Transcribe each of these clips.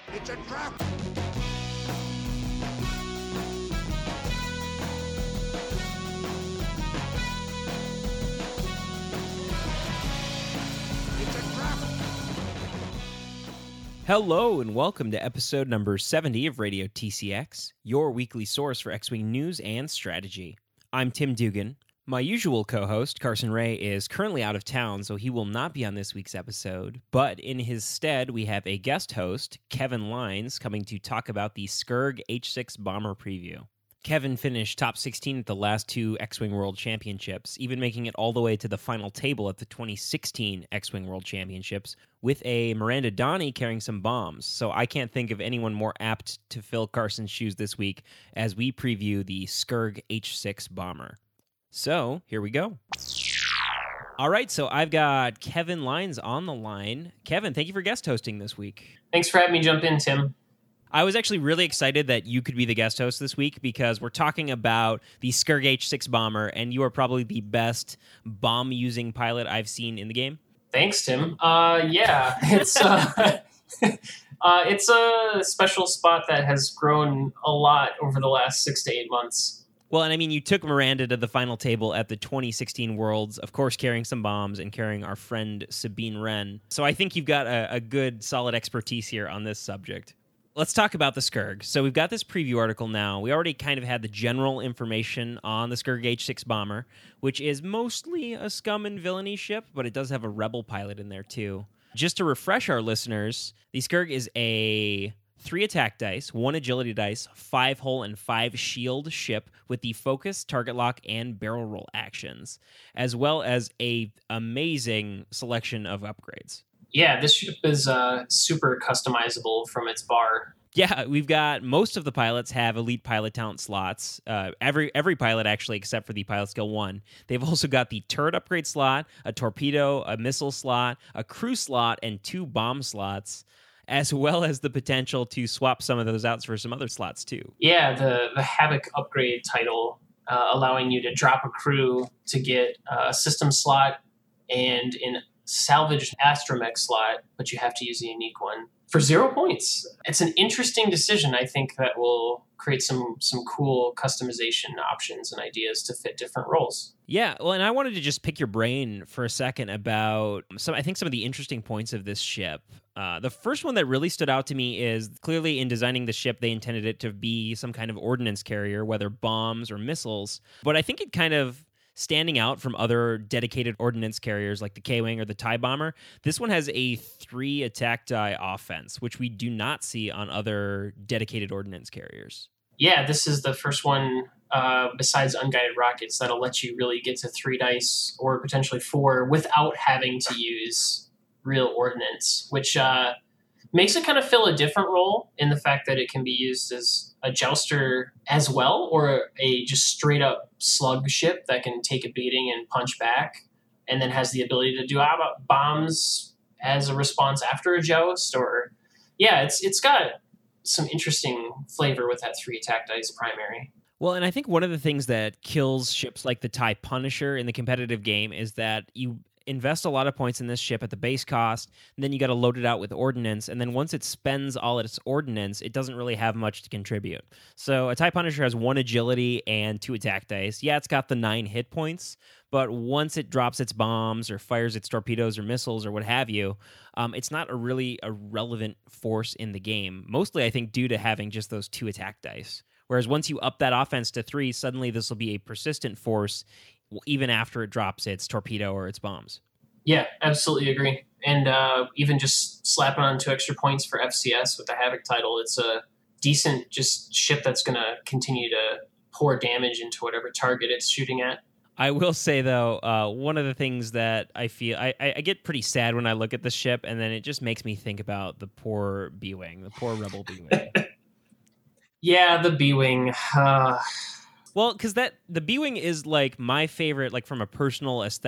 It's a trap! Hello and welcome to episode number 70 of Radio TCX, your weekly source for X-Wing news and strategy. I'm Tim Dugan. My usual co-host, Carson Ray, is currently out of town, so he will not be on this week's episode. But in his stead, we have a guest host, Kevin Lines, coming to talk about the Scurrg H6 Bomber preview. Kevin finished top 16 at the last two X-Wing World Championships, even making it all the way to the final table at the 2016 X-Wing World Championships, with a Miranda Donnie carrying some bombs. So I can't think of anyone more apt to fill Carson's shoes this week as we preview the Scurrg H6 Bomber. So, here we go. All right, so I've got Kevin Lines on the line. Kevin, thank you for guest hosting this week. Thanks for having me jump in, Tim. I was actually really excited that you could be the guest host this week because we're talking about the Scurrg H6 Bomber, and you are probably the best bomb-using pilot I've seen in the game. Thanks, Tim. Yeah, it's a special spot that has grown a lot over the last 6 to 8 months. Well, and I mean, you took Miranda to the final table at the 2016 Worlds, of course, carrying some bombs and carrying our friend Sabine Wren. So I think you've got a good, solid expertise here on this subject. Let's talk about the Scurrg. So we've got this preview article now. We already kind of had the general information on the Scurrg H6 Bomber, which is mostly a scum and villainy ship, but it does have a rebel pilot in there too. Just to refresh our listeners, the Scurrg is a 3 attack dice, 1 agility dice, 5 hull, and 5 shield ship with the focus, target lock, and barrel roll actions, as well as a amazing selection of upgrades. Yeah, this ship is super customizable from its bar. Yeah, we've got most of the pilots have elite pilot talent slots. Every pilot, actually, except for the pilot skill 1. They've also got the turret upgrade slot, a torpedo, a missile slot, a crew slot, and 2 bomb slots, as well as the potential to swap some of those out for some other slots, too. Yeah, the Havoc upgrade title, allowing you to drop a crew to get a system slot and an salvaged astromech slot, but you have to use a unique one for 0 points. It's an interesting decision. I think that will create some cool customization options and ideas to fit different roles. Yeah, well, and I wanted to just pick your brain for a second about some of the interesting points of this ship. The first one that really stood out to me is clearly in designing the ship, they intended it to be some kind of ordnance carrier, whether bombs or missiles. But I think it kind of standing out from other dedicated ordnance carriers like the K-Wing or the TIE Bomber, this one has a 3 attack die offense, which we do not see on other dedicated ordnance carriers. Yeah, this is the first one besides unguided rockets that'll let you really get to 3 dice or potentially 4 without having to use real ordnance, which makes it kind of fill a different role in the fact that it can be used as a jouster as well, or a just straight up slug ship that can take a beating and punch back, and then has the ability to do bombs as a response after a joust. Or yeah, it's got some interesting flavor with that 3 attack dice primary. Well, and I think one of the things that kills ships like the TIE Punisher in the competitive game is that you invest a lot of points in this ship at the base cost, and then you got to load it out with ordnance, and then once it spends all its ordnance, it doesn't really have much to contribute. So a TIE Punisher has 1 agility and 2 attack dice. Yeah, it's got the 9 hit points, but once it drops its bombs or fires its torpedoes or missiles or what have you, it's not a relevant force in the game, mostly I think due to having just those 2 attack dice. Whereas once you up that offense to 3, suddenly this will be a persistent force even after it drops its torpedo or its bombs. Yeah, absolutely agree. And even just slapping on 2 extra points for FCS with the Havoc title, it's a decent just ship that's going to continue to pour damage into whatever target it's shooting at. I will say, though, one of the things that I feel... I get pretty sad when I look at the ship, and then it just makes me think about the poor B-Wing, the poor Rebel B-Wing. Yeah, the B-Wing. Well, because the B-Wing is like my favorite, like from a personal aesthetic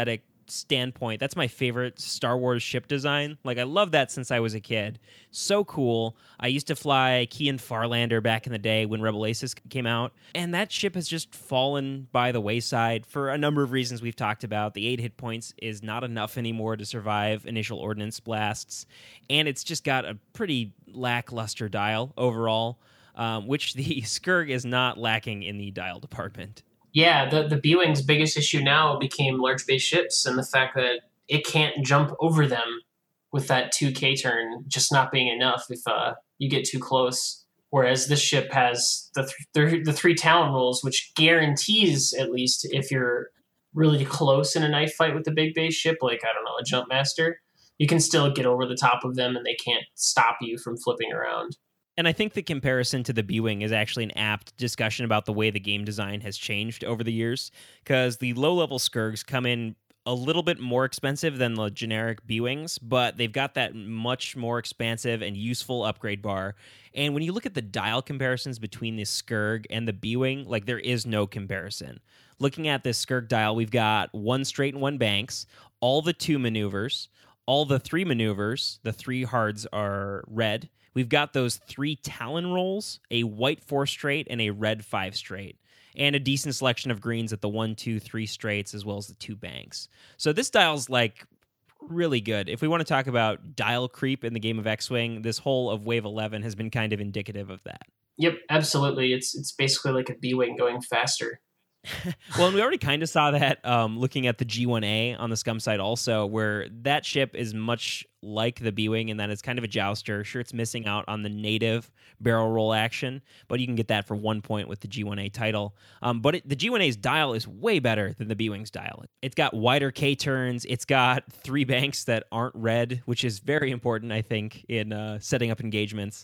standpoint, that's my favorite Star Wars ship design. Like, I love that since I was a kid. So cool. I used to fly Kean Farlander back in the day when Rebel Aces came out, and that ship has just fallen by the wayside for a number of reasons we've talked about. The 8 hit points is not enough anymore to survive initial ordnance blasts, and it's just got a pretty lackluster dial overall, which the Skurg is not lacking in the dial department. Yeah, the B-Wing's biggest issue now became large base ships and the fact that it can't jump over them with that 2K turn just not being enough if you get too close. Whereas this ship has the 3 Talon rolls, which guarantees, at least if you're really close in a knife fight with the big base ship, like, I don't know, a Jump Master, you can still get over the top of them and they can't stop you from flipping around. And I think the comparison to the B-Wing is actually an apt discussion about the way the game design has changed over the years, because the low-level Skurgs come in a little bit more expensive than the generic B-Wings, but they've got that much more expansive and useful upgrade bar. And when you look at the dial comparisons between the Skurg and the B-Wing, like, there is no comparison. Looking at this Skurg dial, we've got 1 straight and 1 banks, all the 2 maneuvers, all the 3 maneuvers, the 3 hards are red. We've got those 3 Talon rolls, a white 4 straight, and a red 5 straight, and a decent selection of greens at the 1, 2, 3 straights, as well as the 2 banks. So this dial's, like, really good. If we want to talk about dial creep in the game of X-Wing, this whole of Wave 11 has been kind of indicative of that. Yep, absolutely. It's basically like a B-Wing going faster. Well, and we already kind of saw that looking at the G1A on the Scum side also, where that ship is much like the B-Wing in that it's kind of a jouster. Sure, it's missing out on the native barrel roll action, but you can get that for 1 point with the G1A title. But the G1A's dial is way better than the B-Wing's dial. It's got wider K-turns. It's got 3 banks that aren't red, which is very important, I think, in setting up engagements.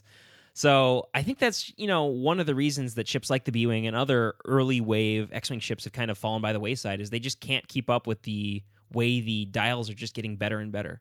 So I think that's, one of the reasons that ships like the B-Wing and other early wave X-Wing ships have kind of fallen by the wayside, is they just can't keep up with the way the dials are just getting better and better.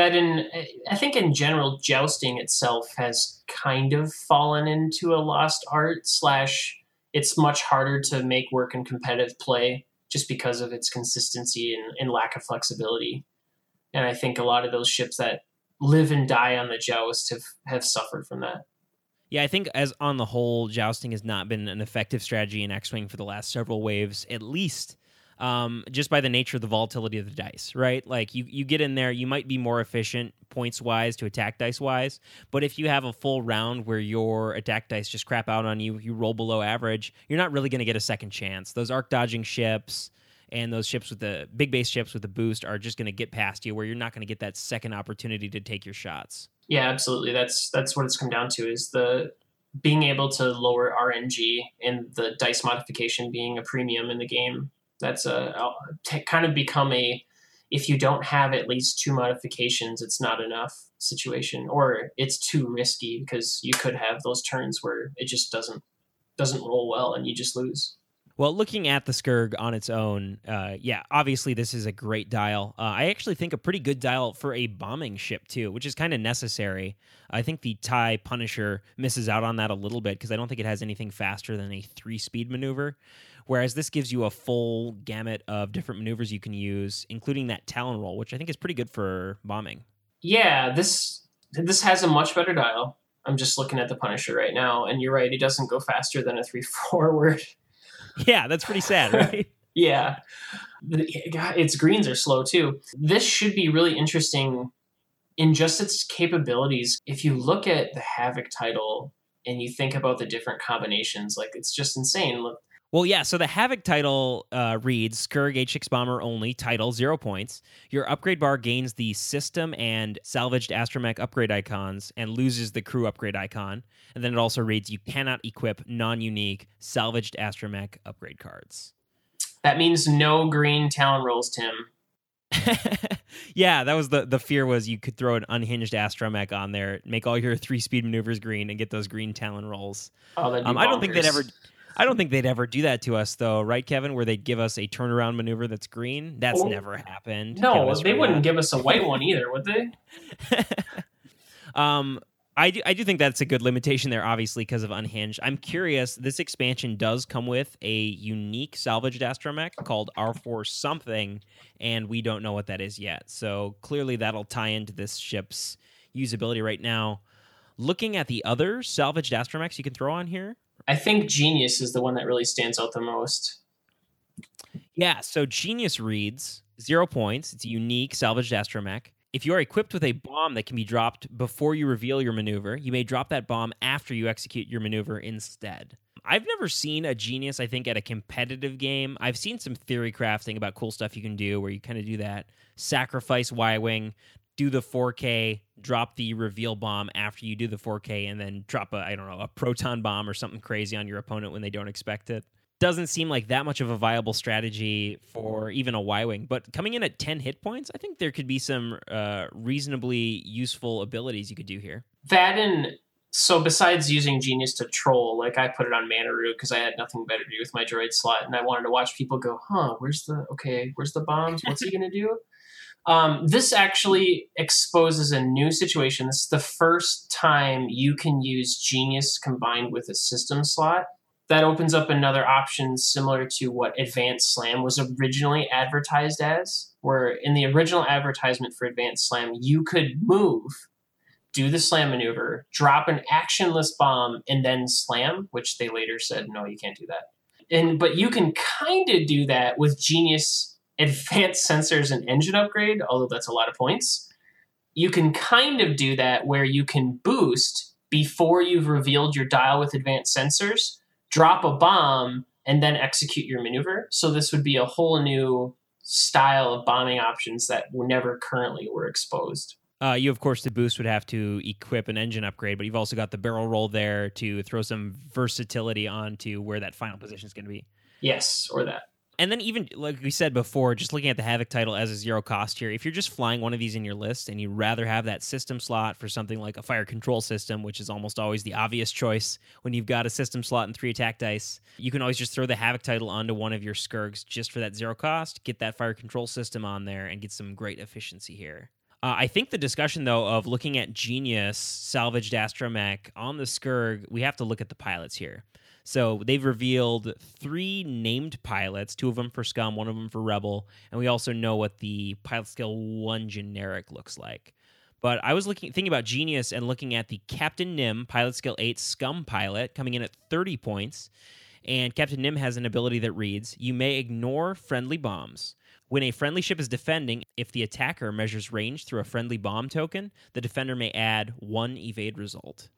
I think in general, jousting itself has kind of fallen into a lost art / it's much harder to make work in competitive play just because of its consistency and lack of flexibility. And I think a lot of those ships that live and die on the joust have suffered from that. Yeah, I think as on the whole, jousting has not been an effective strategy in X-Wing for the last several waves, at least just by the nature of the volatility of the dice, right? Like, you get in there, you might be more efficient points-wise to attack dice-wise, but if you have a full round where your attack dice just crap out on you, you roll below average, you're not really going to get a second chance. Those arc-dodging ships and those ships with the big base ships with the boost are just going to get past you, where you're not going to get that second opportunity to take your shots. Yeah, absolutely. That's what it's come down to, is the being able to lower RNG and the dice modification being a premium in the game. That's kind of become a, if you don't have at least 2 modifications, it's not enough situation, or it's too risky because you could have those turns where it just doesn't roll well and you just lose. Well, looking at the Skurg on its own, obviously this is a great dial. I actually think a pretty good dial for a bombing ship, too, which is kind of necessary. I think the TIE Punisher misses out on that a little bit because I don't think it has anything faster than a 3-speed maneuver, whereas this gives you a full gamut of different maneuvers you can use, including that Talon roll, which I think is pretty good for bombing. Yeah, this has a much better dial. I'm just looking at the Punisher right now, and you're right, it doesn't go faster than a 3 forward. Yeah, that's pretty sad, right? Yeah. Its greens are slow, too. This should be really interesting in just its capabilities. If you look at the Havoc title and you think about the different combinations, like, it's just insane. Look. Well, yeah, so the Havoc title reads, Skurg H6 Bomber only, title, 0 points. Your upgrade bar gains the system and salvaged astromech upgrade icons and loses the crew upgrade icon. And then it also reads, you cannot equip non-unique salvaged astromech upgrade cards. That means no green Talon rolls, Tim. Yeah, that was the fear, was you could throw an unhinged astromech on there, make all your 3-speed maneuvers green, and get those green Talon rolls. Oh, that'd be I don't think they'd ever do that to us, though, right, Kevin? Where they'd give us a turnaround maneuver that's green. That's never happened. No, they wouldn't give us a white one either, would they? I do think that's a good limitation there, obviously, because of Unhinged. I'm curious, this expansion does come with a unique salvaged astromech called R4 something, and we don't know what that is yet. So clearly that'll tie into this ship's usability right now. Looking at the other salvaged astromechs you can throw on here. I think Genius is the one that really stands out the most. Yeah, so Genius reads 0 points. It's a unique salvaged astromech. If you are equipped with a bomb that can be dropped before you reveal your maneuver, you may drop that bomb after you execute your maneuver instead. I've never seen a Genius, I think, at a competitive game. I've seen some theory crafting about cool stuff you can do where you kind of do that. Sacrifice Y-Wing, do the 4K, drop the reveal bomb after you do the 4K, and then drop a proton bomb or something crazy on your opponent when they don't expect it. Doesn't seem like that much of a viable strategy for even a Y-Wing, but coming in at 10 hit points, I think there could be some reasonably useful abilities you could do here. So besides using Genius to troll, like I put it on Mana Root because I had nothing better to do with my droid slot, and I wanted to watch people go, where's the bombs? What's he going to do? This actually exposes a new situation. This is the first time you can use Genius combined with a system slot. That opens up another option similar to what Advanced Slam was originally advertised as, where in the original advertisement for Advanced Slam, you could move, do the slam maneuver, drop an actionless bomb, and then slam, which they later said, no, you can't do that. But you can kind of do that with Genius Advanced Sensors and Engine Upgrade, although that's a lot of points. You can kind of do that where you can boost before you've revealed your dial with Advanced Sensors, drop a bomb, and then execute your maneuver. So this would be a whole new style of bombing options that never currently were exposed. You, of course, to boost would have to equip an engine upgrade, but you've also got the barrel roll there to throw some versatility onto where that final position is going to be. Yes, or that. And then even, like we said before, just looking at the Havoc title as a 0 cost here, if you're just flying one of these in your list and you'd rather have that system slot for something like a fire control system, which is almost always the obvious choice when you've got a system slot and 3 attack dice, you can always just throw the Havoc title onto one of your Skirgs just for that 0 cost, get that fire control system on there, and get some great efficiency here. I think the discussion, though, of looking at Genius, salvaged astromech on the Skirg, we have to look at the pilots here. So they've revealed 3 named pilots, 2 of them for Scum, 1 of them for Rebel, and we also know what the pilot skill 1 generic looks like. But I was thinking about Genius and looking at the Captain Nim pilot skill 8 Scum pilot coming in at 30 points, and Captain Nim has an ability that reads, you may ignore friendly bombs. When a friendly ship is defending, if the attacker measures range through a friendly bomb token, the defender may add 1 evade result.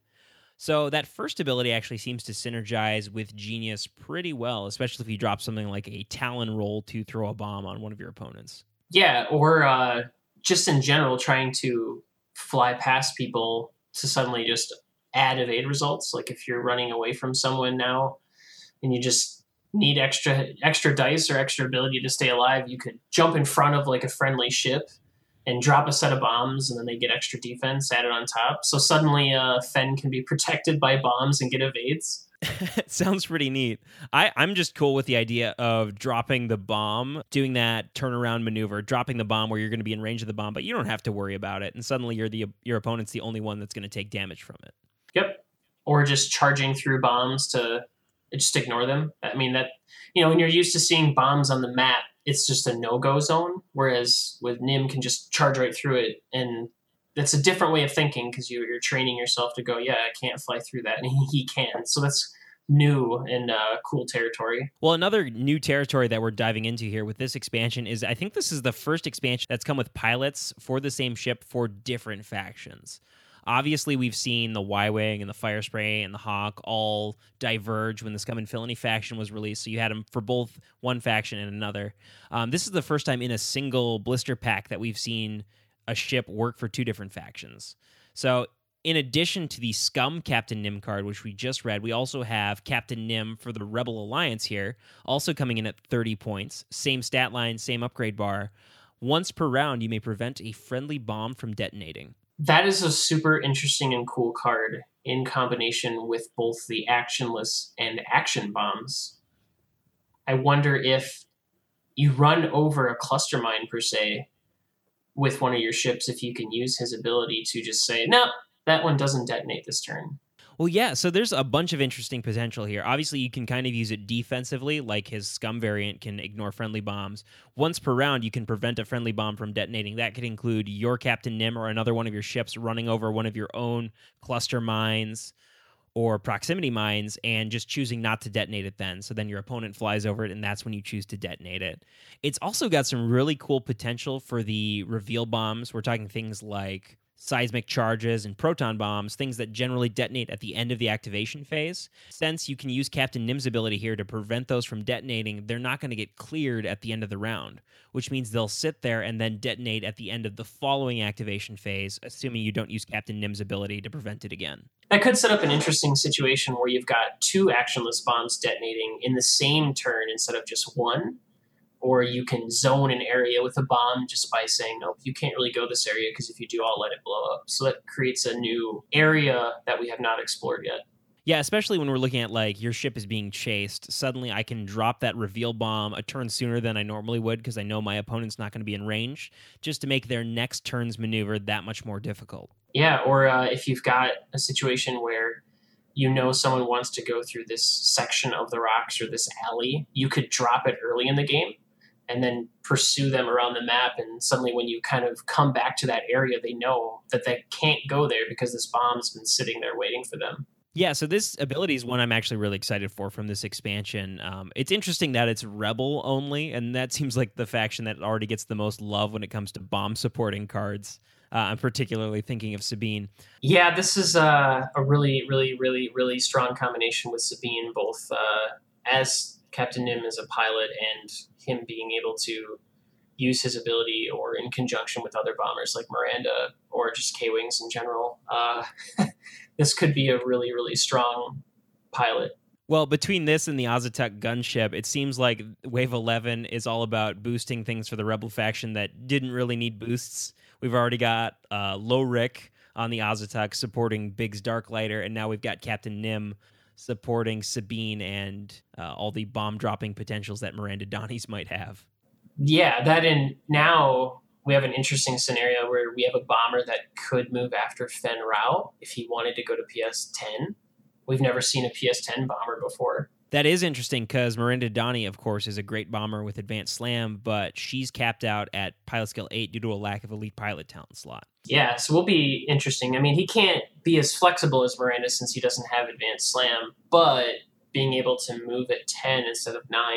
So that first ability actually seems to synergize with Genius pretty well, especially if you drop something like a Talon roll to throw a bomb on one of your opponents. Yeah, or just in general, trying to fly past people to suddenly just add evade results. Like if you're running away from someone now and you just need extra dice or extra ability to stay alive, you could jump in front of like a friendly ship and drop a set of bombs, and then they get extra defense added on top. So suddenly Fen can be protected by bombs and get evades. It sounds pretty neat. I'm just cool with the idea of dropping the bomb, doing that turnaround maneuver, dropping the bomb where you're going to be in range of the bomb, but you don't have to worry about it. And suddenly your opponent's the only one that's going to take damage from it. Yep. Or just charging through bombs to just ignore them. I mean, that, when you're used to seeing bombs on the map, it's just a no-go zone, whereas with Nim can just charge right through it, and that's a different way of thinking because you're training yourself to go, yeah, I can't fly through that, and he can. So that's new and cool territory. Well, another new territory that we're diving into here with this expansion is I think this is the first expansion that's come with pilots for the same ship for different factions. Obviously, we've seen the Y-Wing and the Firespray and the Hawk all diverge when the Scum and Villainy faction was released, so you had them for both one faction and another. This is the first time in a single blister pack that we've seen a ship work for 2 different factions. So in addition to the Scum Captain Nim card, which we just read, we also have Captain Nim for the Rebel Alliance here, also coming in at 30 points. Same stat line, same upgrade bar. Once per round, you may prevent a friendly bomb from detonating. That is a super interesting and cool card in combination with both the actionless and action bombs. I wonder if you run over a cluster mine, per se, with one of your ships, if you can use his ability to just say, no, That one doesn't detonate this turn. Well, yeah, so there's a bunch of interesting potential here. Obviously, you can kind of use it defensively, like his Scum variant can ignore friendly bombs. Once per round, you can prevent a friendly bomb from detonating. That could include your Captain Nim or another one of your ships running over one of your own cluster mines or proximity mines and just choosing not to detonate it then. So then your opponent flies over it, and that's when you choose to detonate it. It's also got some really cool potential for the reveal bombs. We're talking things like seismic charges and proton bombs, things that generally detonate at the end of the activation phase. Since you can use Captain Nim's ability here to prevent those from detonating, they're not going to get cleared at the end of the round, which means they'll sit there and then detonate at the end of the following activation phase, assuming you don't use Captain Nim's ability to prevent it again. That could set up an interesting situation where you've got two actionless bombs detonating in the same turn instead of just one. Or you can zone an area with a bomb just by saying, nope, you can't really go this area because if you do, I'll let it blow up. So that creates a new area that we have not explored yet. Yeah, especially when we're looking at, like, your ship is being chased. Suddenly I can drop that reveal bomb a turn sooner than I normally would because I know my opponent's not going to be in range, just to make their next turn's maneuver that much more difficult. Yeah, or if you've got a situation where you know someone wants to go through this section of the rocks or this alley, you could drop it early in the game and then pursue them around the map. And suddenly when you kind of come back to that area, they know that they can't go there because this bomb's been sitting there waiting for them. Yeah, so this ability is one I'm actually really excited for from this expansion. It's interesting that it's Rebel only, and that seems like the faction that already gets the most love when it comes to bomb supporting cards. I'm particularly thinking of Sabine. Yeah, this is a really, really, really, really strong combination with Sabine, both as Captain Nim as a pilot and him being able to use his ability or in conjunction with other bombers like Miranda or just K-Wings in general. This could be a really, really strong pilot. Well, between this and the Azatuk gunship, it seems like Wave 11 is all about boosting things for the Rebel faction that didn't really need boosts. We've already got Lorik on the Azatuk supporting Biggs Darklighter, and now we've got Captain Nim supporting Sabine and all the bomb-dropping potentials that Miranda Donnies might have. Yeah, that and now we have an interesting scenario where we have a bomber that could move after Fen Rao if he wanted to go to PS10. We've never seen a PS10 bomber before. That is interesting because Miranda Donnie, of course, is a great bomber with advanced slam, but she's capped out at pilot skill 8 due to a lack of elite pilot talent slot. Yeah, so we'll be interesting. I mean, he can't be as flexible as Miranda since he doesn't have advanced slam, but being able to move at 10 instead of 9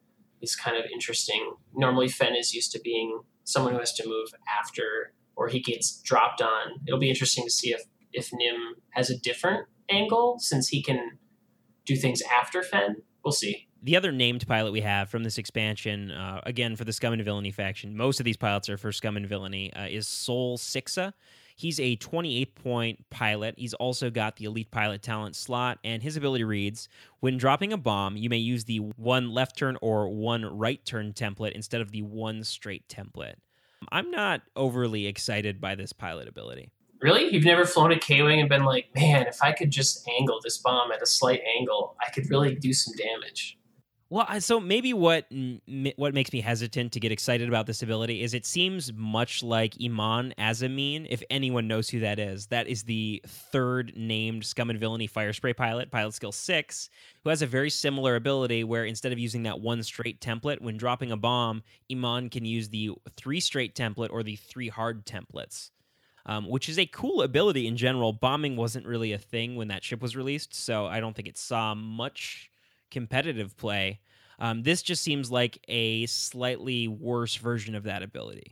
is kind of interesting. Normally, Fen is used to being someone who has to move after or he gets dropped on. It'll be interesting to see if Nim has a different angle since he can do things after Fen. We'll see. The other named pilot we have from this expansion, again, for the Scum and Villainy faction, most of these pilots are for Scum and Villainy, is Sol Sixa. He's a 28-point pilot. He's also got the elite pilot talent slot, and his ability reads, when dropping a bomb, you may use the one left turn or one right turn template instead of the one straight template. I'm not overly excited by this pilot ability. Really? You've never flown a K-Wing and been like, man, if I could just angle this bomb at a slight angle, I could really do some damage. Well, so maybe what makes me hesitant to get excited about this ability is it seems much like Iman Azamin, if anyone knows who that is. That is the third named Scum and Villainy Fire Spray pilot skill 6, who has a very similar ability where instead of using that one straight template, when dropping a bomb, Iman can use the 3 straight template or the 3 hard templates. Which is a cool ability in general. Bombing wasn't really a thing when that ship was released, so I don't think it saw much competitive play. This just seems like a slightly worse version of that ability.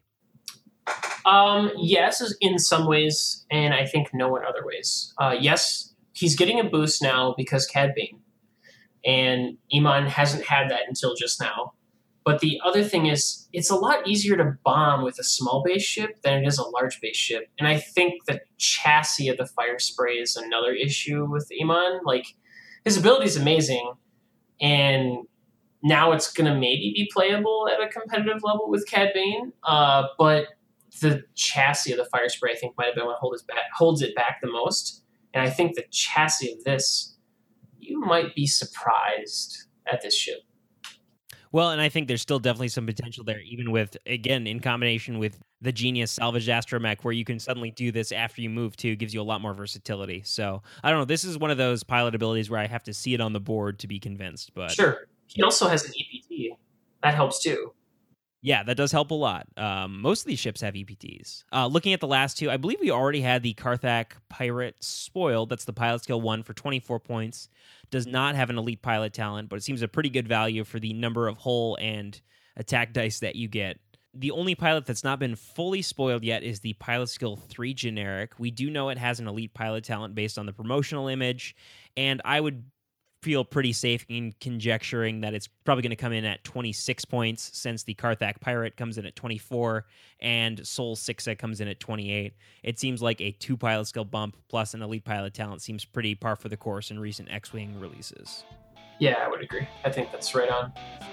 Yes, in some ways, and I think no in other ways. Yes, he's getting a boost now because Cad Bane, and Iman hasn't had that until just now. But the other thing is, it's a lot easier to bomb with a small base ship than it is a large base ship. And I think the chassis of the Fire Spray is another issue with Iman. Like, his ability is amazing, and now it's going to maybe be playable at a competitive level with Cad Bane. But the chassis of the Fire Spray, I think, might have been what holds it back the most. And I think the chassis of this, you might be surprised at this ship. Well, and I think there's still definitely some potential there, even with, again, in combination with the Genius salvaged astromech, where you can suddenly do this after you move too, gives you a lot more versatility. So I don't know. This is one of those pilot abilities where I have to see it on the board to be convinced. But Sure. He also has an EPT. That helps too. yeah, that does help a lot. Most of these ships have EPTs. Looking at the last two, I believe we already had the Karthak Pirate Spoiled. That's the pilot skill 1 for 24 points. Does not have an elite pilot talent, but it seems a pretty good value for the number of hull and attack dice that you get. The only pilot that's not been fully spoiled yet is the pilot skill 3 generic. We do know it has an elite pilot talent based on the promotional image, and I would feel pretty safe in conjecturing that it's probably going to come in at 26 points, since the Karthak Pirate comes in at 24 and Sol Sixa comes in at 28. It seems like a 2 pilot skill bump plus an elite pilot talent seems pretty par for the course in recent X-Wing releases. Yeah, I would agree. I think that's right on.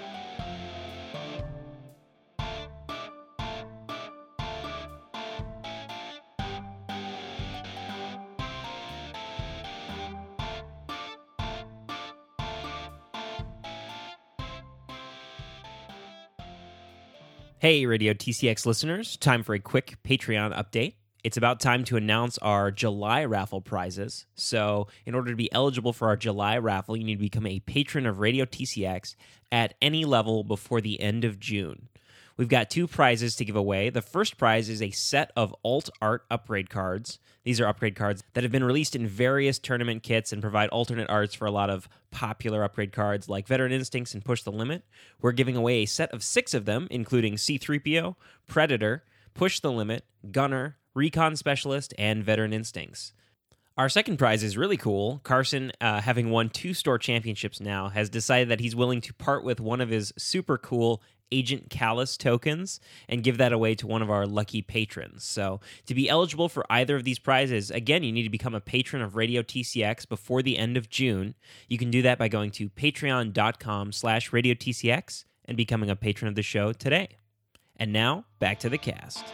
Hey, Radio TCX listeners, time for a quick Patreon update. It's about time to announce our July raffle prizes. So, in order to be eligible for our July raffle, you need to become a patron of Radio TCX at any level before the end of June. We've got 2 prizes to give away. The first prize is a set of Alt Art upgrade cards. These are upgrade cards that have been released in various tournament kits and provide alternate arts for a lot of popular upgrade cards like Veteran Instincts and Push the Limit. We're giving away a set of 6 of them, including C-3PO, Predator, Push the Limit, Gunner, Recon Specialist, and Veteran Instincts. Our second prize is really cool. Carson, having won 2 store championships now, has decided that he's willing to part with one of his super cool Agent Callus tokens and give that away to one of our lucky patrons. So to be eligible for either of these prizes, again, you need to become a patron of Radio TCX before the end of June. You can do that by going to patreon.com/Radio TCX and becoming a patron of the show today. And now, back to the cast.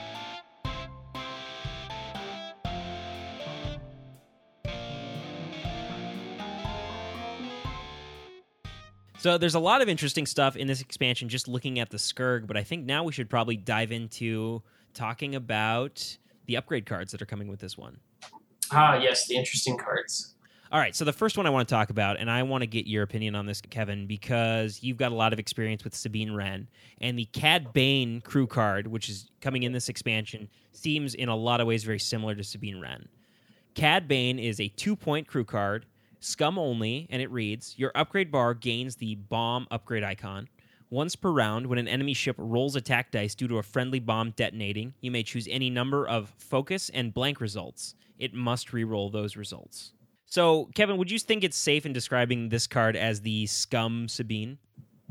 So there's a lot of interesting stuff in this expansion just looking at the Skurg, but I think now we should probably dive into talking about the upgrade cards that are coming with this one. Ah, yes, the interesting cards. All right, so the first one I want to talk about, and I want to get your opinion on this, Kevin, because you've got a lot of experience with Sabine Wren, and the Cad Bane crew card, which is coming in this expansion, seems in a lot of ways very similar to Sabine Wren. Cad Bane is a 2-point crew card, Scum only, and it reads, your upgrade bar gains the bomb upgrade icon. Once per round, when an enemy ship rolls attack dice due to a friendly bomb detonating, you may choose any number of focus and blank results. It must re-roll those results. So, Kevin, would you think it's safe in describing this card as the Scum Sabine?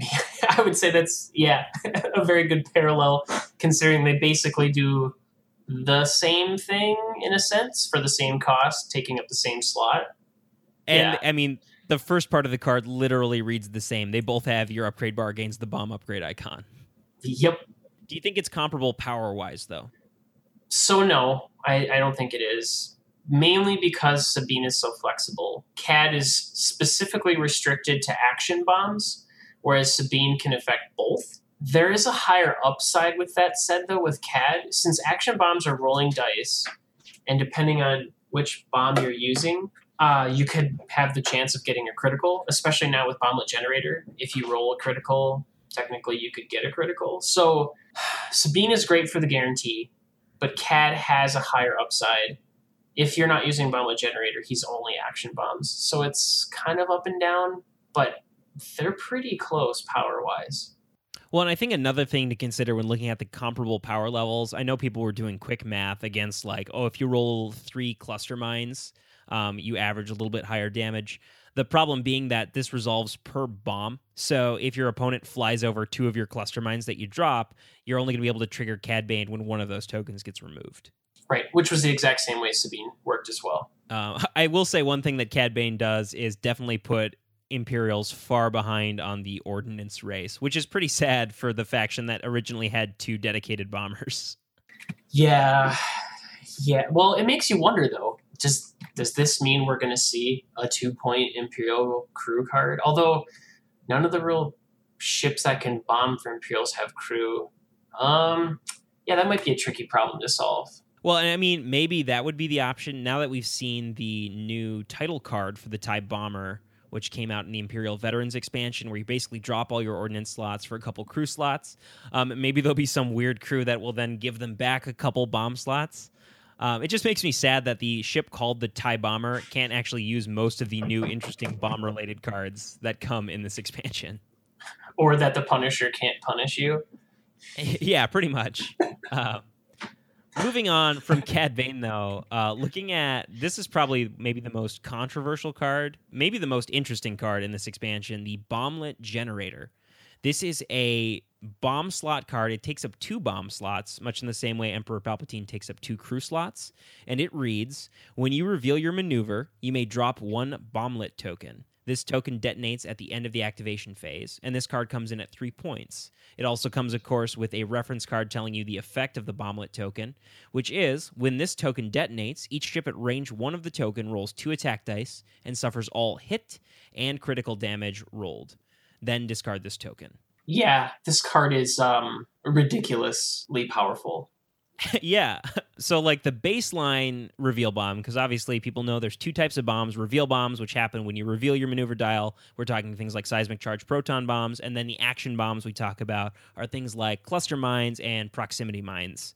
I would say that's, a very good parallel, considering they basically do the same thing, in a sense, for the same cost, taking up the same slot. And, I mean, the first part of the card literally reads the same. They both have your upgrade bar gains the bomb upgrade icon. Yep. Do you think it's comparable power-wise, though? So no, I don't think it is. Mainly because Sabine is so flexible. Cad is specifically restricted to action bombs, whereas Sabine can affect both. There is a higher upside with that said, though, with Cad. Since action bombs are rolling dice, and depending on which bomb you're using, you could have the chance of getting a critical, especially now with Bomblet Generator. If you roll a critical, technically you could get a critical. So Sabine is great for the guarantee, but Cad has a higher upside. If you're not using Bomblet Generator, he's only action bombs. So it's kind of up and down, but they're pretty close power-wise. Well, and I think another thing to consider when looking at the comparable power levels, I know people were doing quick math against like, if you roll 3 cluster mines, you average a little bit higher damage. The problem being that this resolves per bomb. So if your opponent flies over 2 of your cluster mines that you drop, you're only going to be able to trigger Cad Bane when one of those tokens gets removed. Right, which was the exact same way Sabine worked as well. I will say one thing that Cad Bane does is definitely put Imperials far behind on the Ordnance race, which is pretty sad for the faction that originally had 2 dedicated bombers. Yeah. Well, it makes you wonder, though. Does this mean we're going to see a 2-point Imperial crew card? Although none of the real ships that can bomb for Imperials have crew. Yeah, that might be a tricky problem to solve. Well, and I mean, maybe that would be the option now that we've seen the new title card for the TIE Bomber, which came out in the Imperial Veterans expansion, where you basically drop all your ordnance slots for a couple crew slots. Maybe there'll be some weird crew that will then give them back a couple bomb slots. It just makes me sad that the ship called the TIE Bomber can't actually use most of the new interesting bomb-related cards that come in this expansion. Or that the Punisher can't punish you. Yeah, pretty much. Moving on from Cad Bane, though, looking at this is probably maybe the most controversial card, maybe the most interesting card in this expansion, the Bomblet Generator. This is a bomb slot card. It takes up 2 bomb slots, much in the same way Emperor Palpatine takes up 2 crew slots. And it reads, when you reveal your maneuver, you may drop 1 Bomblet token. This token detonates at the end of the activation phase, and this card comes in at 3 points. It also comes, of course, with a reference card telling you the effect of the Bomblet token, which is, when this token detonates, each ship at range 1 of the token rolls 2 attack dice and suffers all hit and critical damage rolled. Then discard this token. Yeah, this card is ridiculously powerful. Yeah. So like the baseline reveal bomb, because obviously people know there's 2 types of bombs. Reveal bombs, which happen when you reveal your maneuver dial. We're talking things like seismic charge proton bombs. And then the action bombs we talk about are things like cluster mines and proximity mines.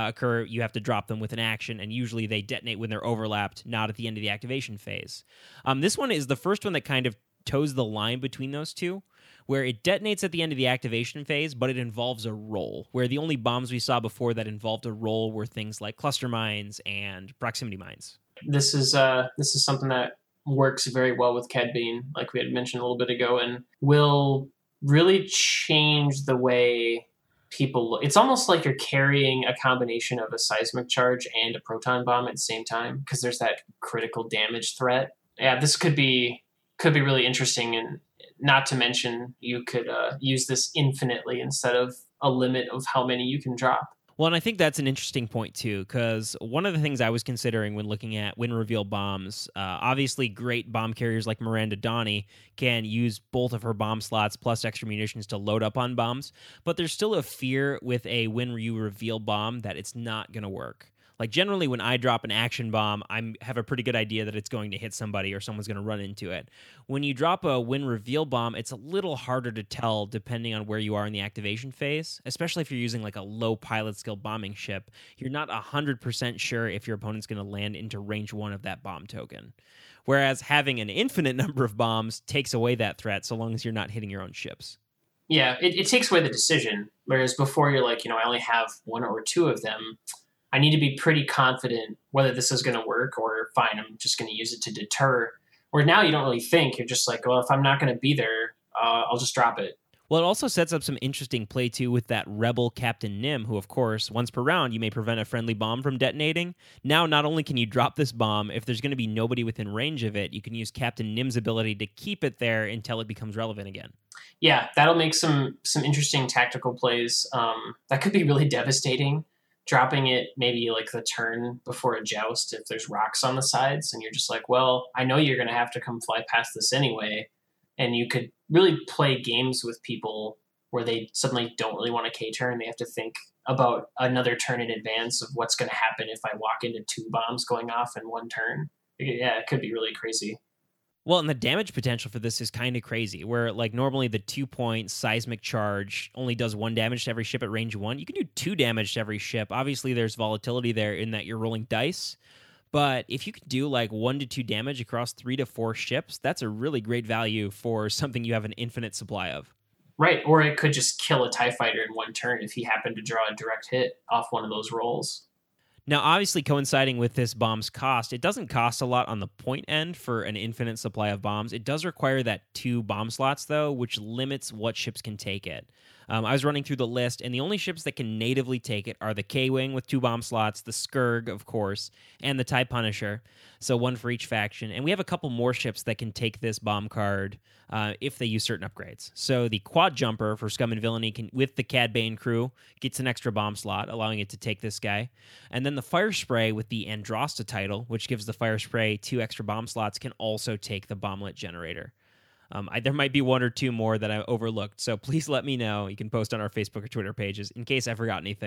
You have to drop them with an action, and usually they detonate when they're overlapped, not at the end of the activation phase. This one is the first one that kind of toes the line between those two, where it detonates at the end of the activation phase, but it involves a roll, where the only bombs we saw before that involved a roll were things like cluster mines and proximity mines. This is something that works very well with Cad Bane, like we had mentioned a little bit ago, and will really change the way people look. It's almost like you're carrying a combination of a seismic charge and a proton bomb at the same time, because there's that critical damage threat. Yeah, this could be really interesting, and not to mention you could use this infinitely instead of a limit of how many you can drop. Well, and I think that's an interesting point, too, because one of the things I was considering when looking at win reveal bombs, obviously great bomb carriers like Miranda Donny can use both of her bomb slots plus extra munitions to load up on bombs, but there's still a fear with a win you reveal bomb that it's not going to work. Like generally when I drop an action bomb, I have a pretty good idea that it's going to hit somebody or someone's going to run into it. When you drop a win reveal bomb, it's a little harder to tell depending on where you are in the activation phase, especially if you're using like a low pilot skill bombing ship. You're not 100% sure if your opponent's going to land into range 1 of that bomb token. Whereas having an infinite number of bombs takes away that threat so long as you're not hitting your own ships. Yeah, it takes away the decision. Whereas before you're like, I only have 1 or 2 of them. I need to be pretty confident whether this is going to work, or fine, I'm just going to use it to deter. Where now you don't really think. You're just like, well, if I'm not going to be there, I'll just drop it. Well, it also sets up some interesting play, too, with that Rebel Captain Nym, who, of course, once per round, you may prevent a friendly bomb from detonating. Now, not only can you drop this bomb, if there's going to be nobody within range of it, you can use Captain Nym's ability to keep it there until it becomes relevant again. Yeah, that'll make some interesting tactical plays. That could be really devastating. Dropping it maybe like the turn before a joust if there's rocks on the sides, and you're just like, well, I know you're going to have to come fly past this anyway. And you could really play games with people where they suddenly don't really want a K-turn. They have to think about another turn in advance of what's going to happen if I walk into 2 bombs going off in 1 turn. Yeah, it could be really crazy. Well, and the damage potential for this is kind of crazy, where like normally the 2-point seismic charge only does 1 damage to every ship at range 1. You can do 2 damage to every ship. Obviously, there's volatility there in that you're rolling dice. But if you could do like 1 to 2 damage across 3 to 4 ships, that's a really great value for something you have an infinite supply of. Right, or it could just kill a TIE fighter in 1 turn if he happened to draw a direct hit off one of those rolls. Now, obviously, coinciding with this bomb's cost, it doesn't cost a lot on the point end for an infinite supply of bombs. It does require that 2 bomb slots, though, which limits what ships can take it. I was running through the list, and the only ships that can natively take it are the K-Wing with 2 bomb slots, the Skurg, of course, and the TIE Punisher, so 1 for each faction. And we have a couple more ships that can take this bomb card if they use certain upgrades. So the Quad Jumper for Scum and Villainy with the Cad Bane crew gets an extra bomb slot, allowing it to take this guy. And then the Fire Spray with the Androsta title, which gives the Fire Spray 2 extra bomb slots, can also take the Bomblet Generator. There might be 1 or 2 more that I overlooked, so please let me know. You can post on our Facebook or Twitter pages in case I forgot anything.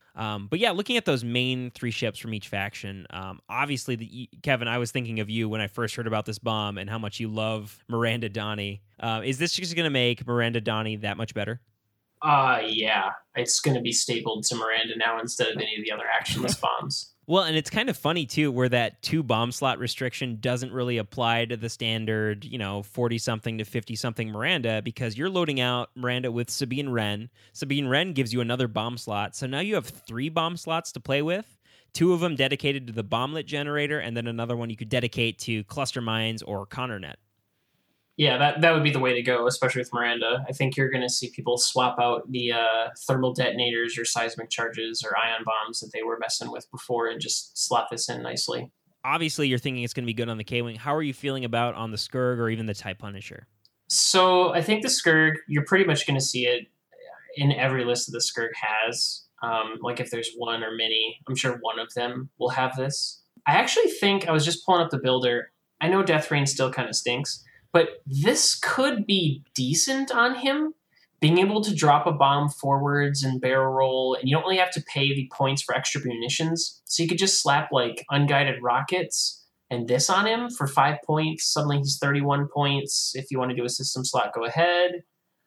But yeah, looking at those main 3 ships from each faction, obviously, Kevin, I was thinking of you when I first heard about this bomb and how much you love Miranda Donny. Is this just going to make Miranda Donny that much better? Yeah. It's going to be stapled to Miranda now instead of any of the other actionless bombs. Well, and it's kind of funny, too, where that 2 bomb slot restriction doesn't really apply to the standard, 40-something to 50-something Miranda, because you're loading out Miranda with Sabine Wren. Sabine Wren gives you another bomb slot, so now you have 3 bomb slots to play with, 2 of them dedicated to the bomblet generator, and then another one you could dedicate to cluster mines or ConnerNet. Yeah, that would be the way to go, especially with Miranda. I think you're going to see people swap out the thermal detonators or seismic charges or ion bombs that they were messing with before and just slot this in nicely. Obviously, you're thinking it's going to be good on the K-Wing. How are you feeling about on the Skurg or even the TIE Punisher? So I think the Skurg, you're pretty much going to see it in every list that the Skurg has. Like if there's one or many, I'm sure one of them will have this. I actually think, I was just pulling up the builder. I know Death Rain still kind of stinks, but this could be decent on him, being able to drop a bomb forwards and barrel roll, and you don't really have to pay the points for extra munitions. So you could just slap like unguided rockets and this on him for 5 points. Suddenly he's 31 points. If you want to do a system slot, go ahead.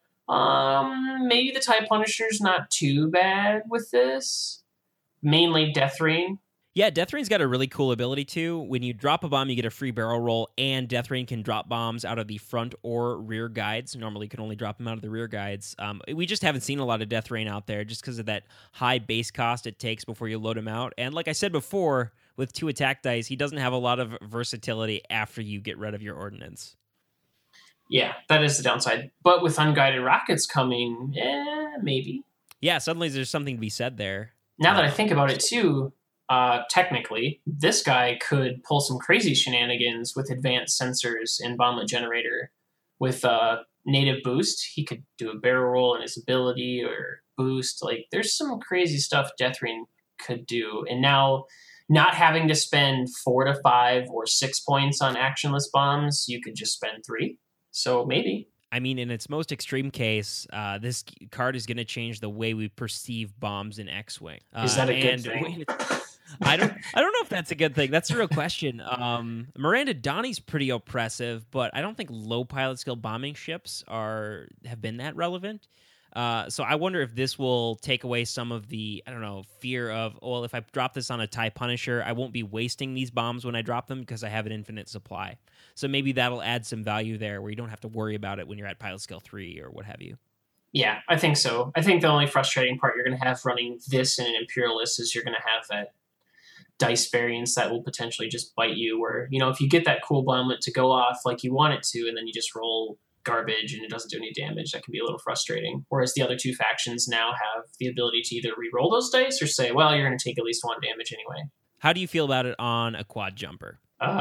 Maybe the TIE Punisher's not too bad with this. Mainly Death Rain. Yeah, Death Rain's got a really cool ability too. When you drop a bomb, you get a free barrel roll, and Death Rain can drop bombs out of the front or rear guides. Normally, you can only drop them out of the rear guides. We just haven't seen a lot of Death Rain out there just because of that high base cost it takes before you load him out. And like I said before, with 2 attack dice, he doesn't have a lot of versatility after you get rid of your ordnance. Yeah, that is the downside. But with unguided rockets coming, maybe. Yeah, suddenly there's something to be said there. Now that I think about it too, technically, this guy could pull some crazy shenanigans with advanced sensors in Bomblet Generator. With native boost, he could do a barrel roll in his ability or boost. Like, there's some crazy stuff Death Rain could do. And now, not having to spend 4 to 5 or 6 points on actionless bombs, you could just spend 3. So maybe. I mean, in its most extreme case, this card is going to change the way we perceive bombs in X-Wing. Is that a good thing? I don't know if that's a good thing. That's a real question. Miranda Donny's pretty oppressive, but I don't think low pilot skill bombing ships have been that relevant. So I wonder if this will take away some of the, fear of, well, if I drop this on a TIE Punisher, I won't be wasting these bombs when I drop them because I have an infinite supply. So maybe that'll add some value there where you don't have to worry about it when you're at pilot skill 3 or what have you. Yeah, I think so. I think the only frustrating part you're going to have running this in an Imperialist is you're going to have that dice variance that will potentially just bite you where, if you get that cool bomblet to go off like you want it to and then you just roll garbage and it doesn't do any damage, that can be a little frustrating. Whereas the other 2 factions now have the ability to either re-roll those dice or say, well, you're going to take at least 1 damage anyway. How do you feel about it on a quad jumper?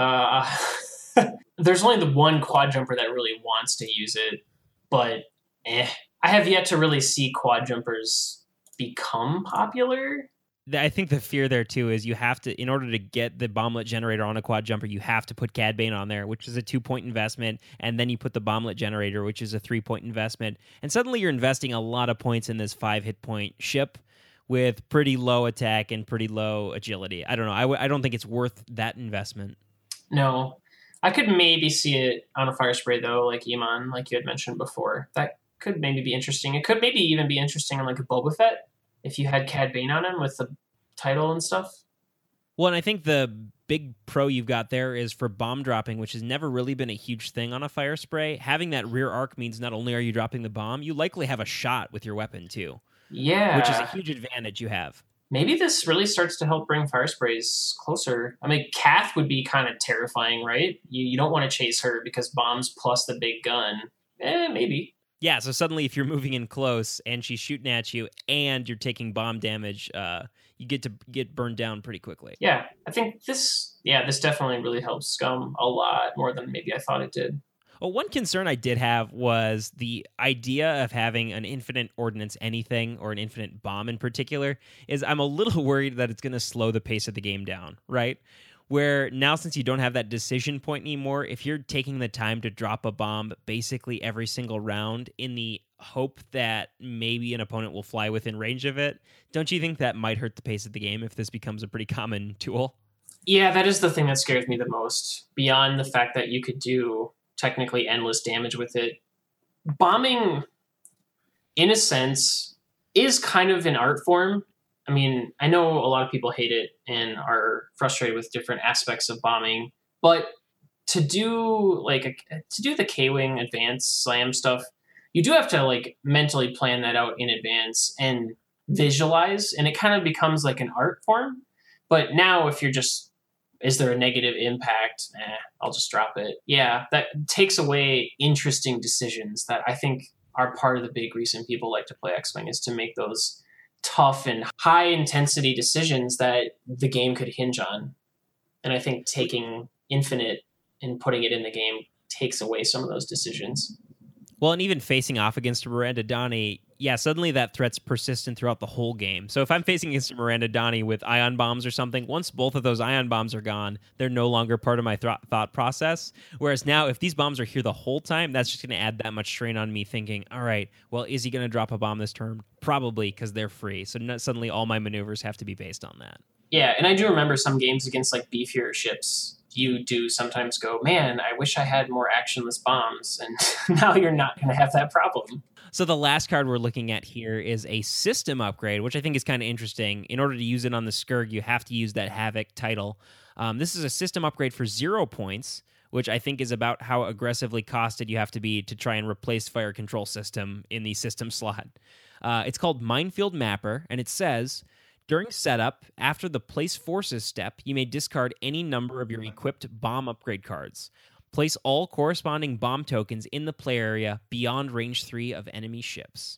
There's only the one quad jumper that really wants to use it, but I have yet to really see quad jumpers become popular. I think the fear there too is you have to, in order to get the bomblet generator on a quad jumper, you have to put Cad Bane on there, which is a 2-point investment, and then you put the bomblet generator, which is a 3-point investment, and suddenly you're investing a lot of points in this 5 hit point ship with pretty low attack and pretty low agility. I don't know. I don't think it's worth that investment. No, I could maybe see it on a fire spray though, like Iman, like you had mentioned before. That could maybe be interesting. It could maybe even be interesting on like a Boba Fett if you had Cad Bane on him with the title and stuff. Well, and I think the big pro you've got there is for bomb dropping, which has never really been a huge thing on a fire spray. Having that rear arc means not only are you dropping the bomb, you likely have a shot with your weapon too. Yeah. Which is a huge advantage you have. Maybe this really starts to help bring fire sprays closer. I mean, Kath would be kind of terrifying, right? You don't want to chase her because bombs plus the big gun. Maybe. Yeah, so suddenly if you're moving in close and she's shooting at you and you're taking bomb damage, you get burned down pretty quickly. Yeah, I think this definitely really helps Scum a lot more than maybe I thought it did. Well, one concern I did have was the idea of having an infinite ordnance anything or an infinite bomb in particular is I'm a little worried that it's going to slow the pace of the game down, right? Where now, since you don't have that decision point anymore, if you're taking the time to drop a bomb basically every single round in the hope that maybe an opponent will fly within range of it. Don't you think that might hurt the pace of the game if this becomes a pretty common tool? Yeah, that is the thing that scares me the most. Beyond the fact that you could do technically endless damage with it, bombing, in a sense, is kind of an art form. I mean, I know a lot of people hate it and are frustrated with different aspects of bombing, but to do the K-wing advanced slam stuff, you do have to like mentally plan that out in advance and visualize, and it kind of becomes like an art form. But now, if you're just, is there a negative impact? I'll just drop it. Yeah, that takes away interesting decisions that I think are part of the big reason people like to play X-Wing, is to make those tough and high intensity decisions that the game could hinge on. And I think taking Infinite and putting it in the game takes away some of those decisions. Well, and even facing off against Miranda Donnie, yeah, suddenly that threat's persistent throughout the whole game. So if I'm facing against Miranda Donnie with ion bombs or something, once both of those ion bombs are gone, they're no longer part of my thought process. Whereas now, if these bombs are here the whole time, that's just going to add that much strain on me thinking, all right, well, is he going to drop a bomb this turn? Probably, because they're free. So suddenly all my maneuvers have to be based on that. Yeah, and I do remember some games against like beefier ships, you do sometimes go, man, I wish I had more actionless bombs. And now you're not going to have that problem. So the last card we're looking at here is a system upgrade, which I think is kind of interesting. In order to use it on the Skurg, you have to use that Havoc title. This is a system upgrade for 0 points, which I think is about how aggressively costed you have to be to try and replace Fire Control System in the system slot. It's called Minefield Mapper, and it says, during setup, after the Place Forces step, you may discard any number of your equipped bomb upgrade cards. Place all corresponding bomb tokens in the play area beyond range 3 of enemy ships.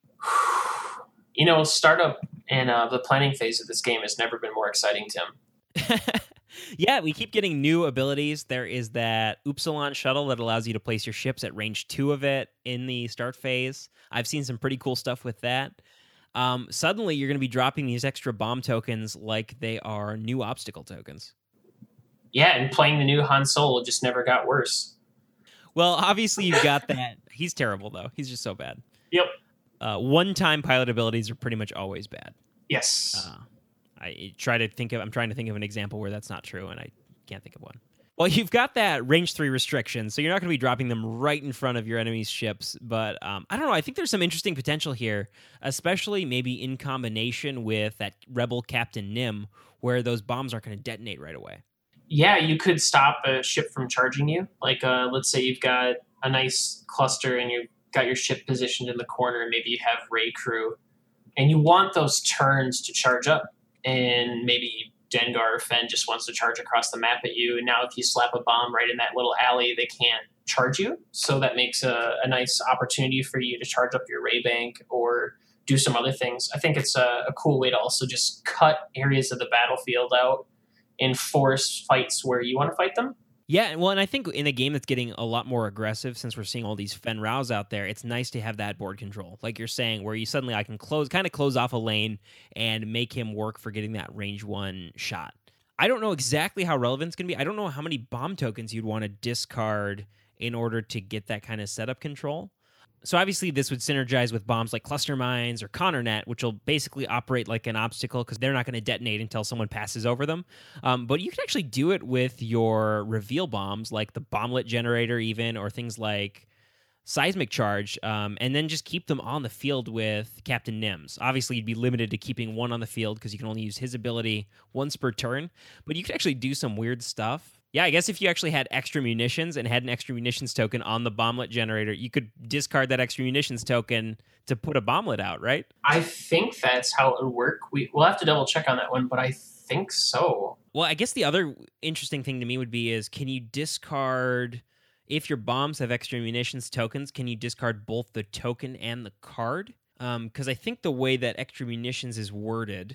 You know, startup and the planning phase of this game has never been more exciting, Tim. Yeah, we keep getting new abilities. There is that Upsilon shuttle that allows you to place your ships at range 2 of it in the start phase. I've seen some pretty cool stuff with that. Suddenly, you're going to be dropping these extra bomb tokens like they are new obstacle tokens. Yeah, and playing the new Han Solo just never got worse. Well, obviously, you've got that. He's terrible, though. He's just so bad. Yep. One-time pilot abilities are pretty much always bad. Yes. I'm trying to think of an example where that's not true, and I can't think of one. Well, you've got that range 3 restriction, so you're not going to be dropping them right in front of your enemy's ships. But I don't know. I think there's some interesting potential here, especially maybe in combination with that Rebel Captain Nym, where those bombs aren't going to detonate right away. Yeah, you could stop a ship from charging you. Like, let's say you've got a nice cluster and you've got your ship positioned in the corner, and maybe you have Ray Crew, and you want those turns to charge up, and maybe Dengar or Fenn just wants to charge across the map at you, and now if you slap a bomb right in that little alley, they can't charge you. So that makes a nice opportunity for you to charge up your Ray Bank or do some other things. I think it's a cool way to also just cut areas of the battlefield out and force fights where you want to fight them. Yeah, well, and I think in a game that's getting a lot more aggressive, since we're seeing all these Fenn Raus out there, it's nice to have that board control, like you're saying, where you suddenly I can close off a lane and make him work for getting that range 1 shot. I don't know exactly how relevant it's going to be. I don't know how many bomb tokens you'd want to discard in order to get that kind of setup control. So obviously this would synergize with bombs like Cluster Mines or Connernet, which will basically operate like an obstacle because they're not going to detonate until someone passes over them. But you can actually do it with your reveal bombs like the Bomblet Generator even, or things like Seismic Charge, and then just keep them on the field with Captain Nims. Obviously, you'd be limited to keeping one on the field because you can only use his ability once per turn, but you could actually do some weird stuff. Yeah, I guess if you actually had extra munitions and had an extra munitions token on the Bomblet Generator, you could discard that extra munitions token to put a bomblet out, right? I think that's how it would work. We'll have to double check on that one, but I think so. Well, I guess the other interesting thing to me would be is, can you discard, if your bombs have extra munitions tokens, can you discard both the token and the card? Because I think the way that extra munitions is worded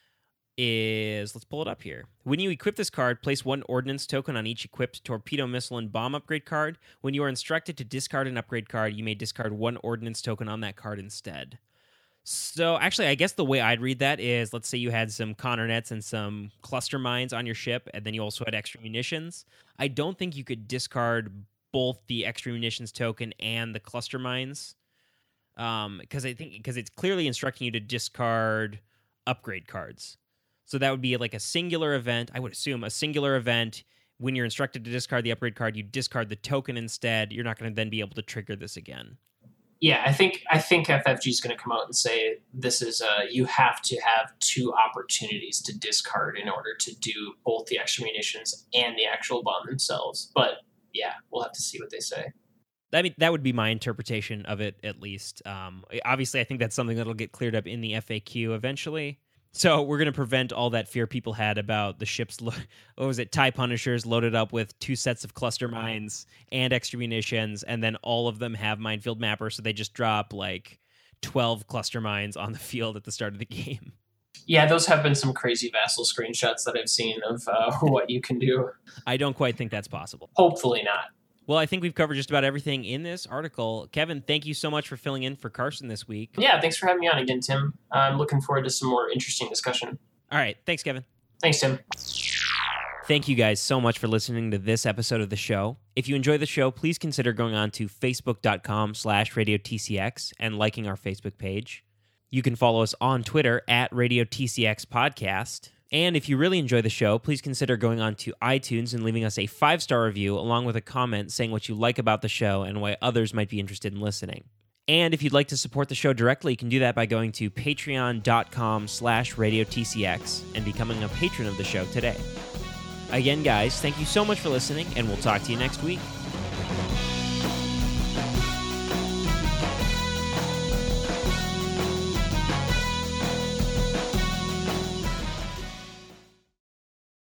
is, let's pull it up here. When you equip this card, place 1 ordnance token on each equipped torpedo, missile, and bomb upgrade card. When you are instructed to discard an upgrade card, you may discard 1 ordnance token on that card instead. So actually, I guess the way I'd read that is, let's say you had some Connernets and some Cluster Mines on your ship, and then you also had extra munitions. I don't think you could discard both the extra munitions token and the Cluster Mines. because it's clearly instructing you to discard upgrade cards. So that would be like a singular event. I would assume a singular event. When you're instructed to discard the upgrade card, you discard the token instead. You're not going to then be able to trigger this again. Yeah, I think FFG is going to come out and say this is you have to have 2 opportunities to discard in order to do both the extra munitions and the actual bomb themselves. But yeah, we'll have to see what they say. I mean, that would be my interpretation of it, at least. Obviously, I think that's something that'll get cleared up in the FAQ eventually. So we're going to prevent all that fear people had about the ships, TIE Punishers loaded up with 2 sets of cluster mines and extra munitions, and then all of them have minefield mapper, so they just drop like 12 cluster mines on the field at the start of the game. Yeah, those have been some crazy Vassal screenshots that I've seen of what you can do. I don't quite think that's possible. Hopefully not. Well, I think we've covered just about everything in this article. Kevin, thank you so much for filling in for Carson this week. Yeah, thanks for having me on again, Tim. I'm looking forward to some more interesting discussion. All right. Thanks, Kevin. Thanks, Tim. Thank you guys so much for listening to this episode of the show. If you enjoy the show, please consider going on to facebook.com/RadioTCX and liking our Facebook page. You can follow us on Twitter at RadioTCX Podcast. And if you really enjoy the show, please consider going on to iTunes and leaving us a 5-star review along with a comment saying what you like about the show and why others might be interested in listening. And if you'd like to support the show directly, you can do that by going to patreon.com/RadioTCX and becoming a patron of the show today. Again, guys, thank you so much for listening, and we'll talk to you next week.